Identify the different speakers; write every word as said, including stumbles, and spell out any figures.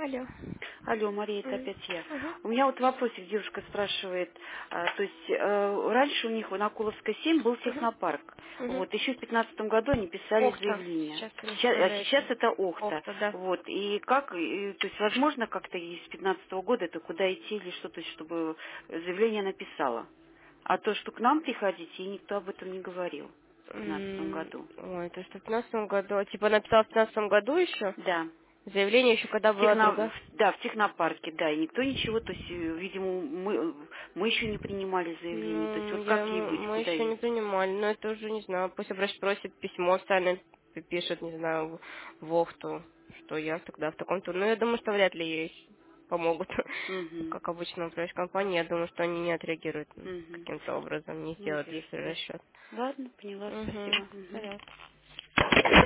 Speaker 1: Алло.
Speaker 2: Алло, Мария, это
Speaker 1: Мгм.
Speaker 2: опять я.
Speaker 1: Мгм.
Speaker 2: У меня вот вопросик, девушка спрашивает, а, то есть э, раньше у них на Куловской семь был
Speaker 1: Мгм.
Speaker 2: технопарк.
Speaker 1: Мгм.
Speaker 2: Вот, еще в пятнадцатом году они писали
Speaker 1: Охта.
Speaker 2: заявление.
Speaker 1: Сейчас они
Speaker 2: Сейчас, а сейчас
Speaker 1: являются.
Speaker 2: это Охта.
Speaker 1: Охта, да.
Speaker 2: Вот, и как, и, то есть возможно как-то из пятнадцатого года это куда идти или что-то, чтобы заявление написала. А то, что к нам приходить, и никто об этом не говорил в пятнадцатом
Speaker 1: М,
Speaker 2: году.
Speaker 1: Ой, то что в пятнадцатом году, а, типа написала в пятнадцатом году еще?
Speaker 2: Да.
Speaker 1: Заявление еще когда
Speaker 2: В
Speaker 1: была
Speaker 2: техно...
Speaker 1: другая?
Speaker 2: в- Да, в технопарке, да, и никто ничего, то есть, э, видимо, мы, мы еще не принимали заявление, то есть
Speaker 1: Ну,
Speaker 2: вот
Speaker 1: я,
Speaker 2: как ей
Speaker 1: м-
Speaker 2: быть,
Speaker 1: мы
Speaker 2: куда
Speaker 1: еще не
Speaker 2: ей?
Speaker 1: принимали, но это уже не знаю. Пусть обращ просит письмо, официально пи- пишет, не знаю, в в Охту, что я тогда в таком-то. Ну, я думаю, что вряд ли ей помогут.
Speaker 2: Угу,
Speaker 1: Как обычно, управляющая компания, я думаю, что они не отреагируют м,
Speaker 2: угу.
Speaker 1: каким-то образом, не
Speaker 2: Ну,
Speaker 1: сделают ей
Speaker 2: ясно.
Speaker 1: расчет.
Speaker 2: Ладно, поняла,
Speaker 1: Угу,
Speaker 2: спасибо. Мгм.
Speaker 1: понятно.